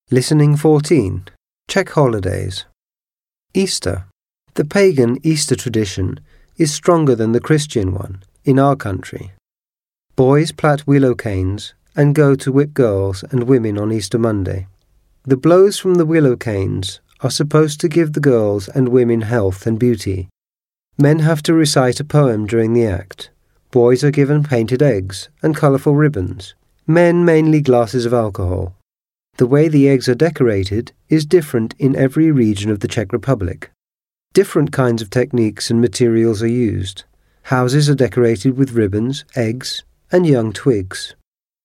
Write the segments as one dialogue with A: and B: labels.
A: Listening 14. Czech holidays. Easter. The pagan Easter tradition is stronger than the Christian one in our country. Boys plait willow canes and go to whip girls and women on Easter Monday. The blows from the willow canes are supposed to give the girls and women health and beauty. Men have to recite a poem during the act. Boys are given painted eggs and colourful ribbons. Men mainly glasses of alcohol. The way the eggs are decorated is different in every region of the Czech Republic. Different kinds of techniques and materials are used. Houses are decorated with ribbons, eggs, and young twigs.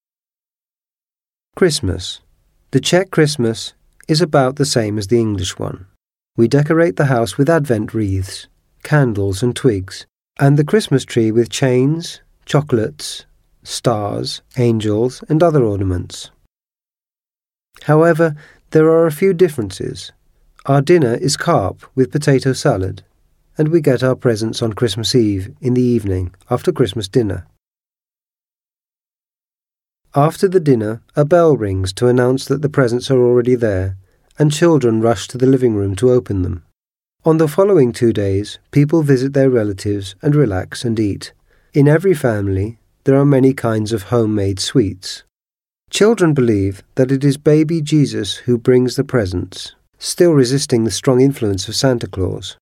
A: Christmas. The Czech Christmas is about the same as the English one. We decorate the house with Advent wreaths, candles and twigs, and the Christmas tree with chains, chocolates, stars, angels, and other ornaments. However, there are a few differences. Our dinner is carp with potato salad, and we get our presents on Christmas Eve in the evening after Christmas dinner. After the dinner, a bell rings to announce that the presents are already there, and children rush to the living room to open them. On the following 2 days, people visit their relatives and relax and eat. In every family, there are many kinds of homemade sweets. Children believe that it is baby Jesus who brings the presents, still resisting the strong influence of Santa Claus.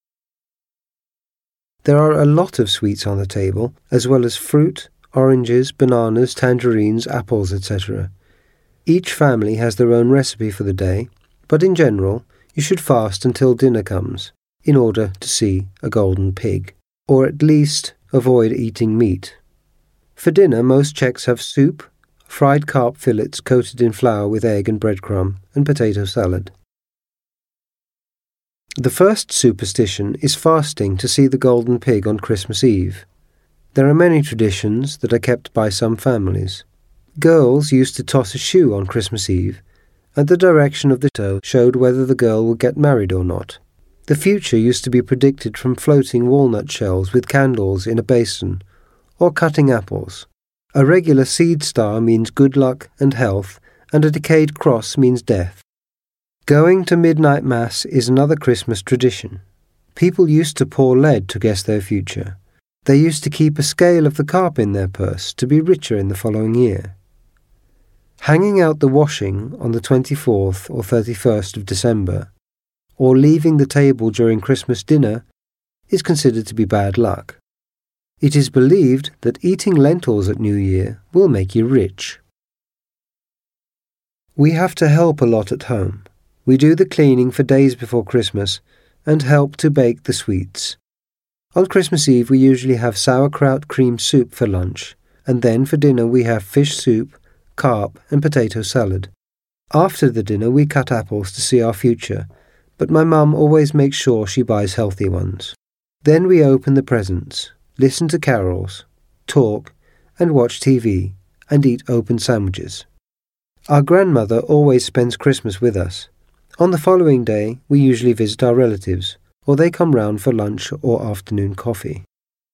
A: There are a lot of sweets on the table, as well as fruit, oranges, bananas, tangerines, apples, etc. Each family has their own recipe for the day, but in general, you should fast until dinner comes, in order to see a golden pig, or at least avoid eating meat. For dinner, most Czechs have soup, fried carp fillets coated in flour with egg and breadcrumb, and potato salad. The first superstition is fasting to see the golden pig on Christmas Eve. There are many traditions that are kept by some families. Girls used to toss a shoe on Christmas Eve, and the direction of the toe showed whether the girl would get married or not. The future used to be predicted from floating walnut shells with candles in a basin, or cutting apples. A regular seed star means good luck and health, and a decayed cross means death. Going to midnight mass is another Christmas tradition. People used to pour lead to guess their future. They used to keep a scale of the carp in their purse to be richer in the following year. Hanging out the washing on the 24th or 31st of December, or leaving the table during Christmas dinner, is considered to be bad luck. It is believed that eating lentils at New Year will make you rich. We have to help a lot at home. We do the cleaning for days before Christmas and help to bake the sweets. On Christmas Eve we usually have sauerkraut cream soup for lunch, and then for dinner we have fish soup, carp and potato salad. After the dinner we cut apples to see our future, but my mum always makes sure she buys healthy ones. Then we open the presents, listen to carols, talk, and watch TV, and eat open sandwiches. Our grandmother always spends Christmas with us. On the following day, we usually visit our relatives, or they come round for lunch or afternoon coffee.